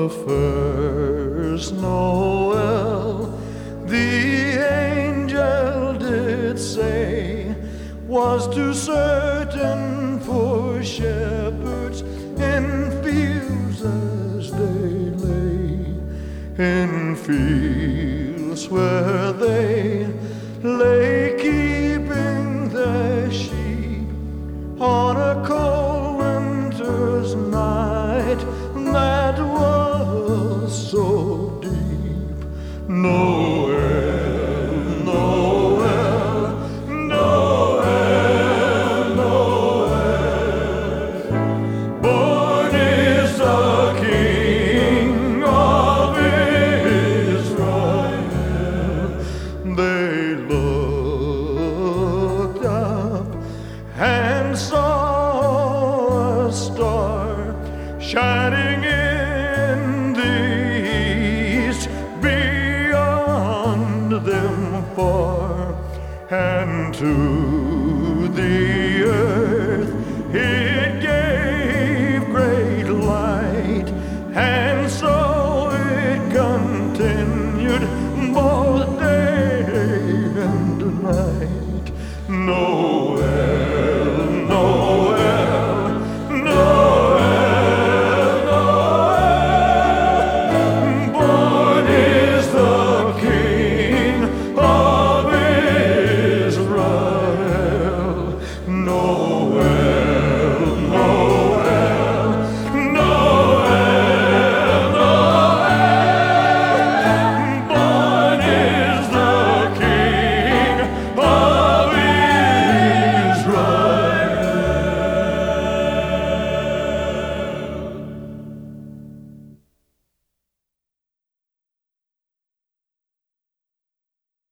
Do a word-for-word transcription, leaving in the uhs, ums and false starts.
first Noel, the angel did say, was too certain for shepherds in fields as they lay, in fields where they lay keeping their sheep on a cold winter's night that was so deep. Noel, Noel, Noel, Noel, born is the King of Israel. They looked up and saw a star shining in the east, beyond them far, and to the earth he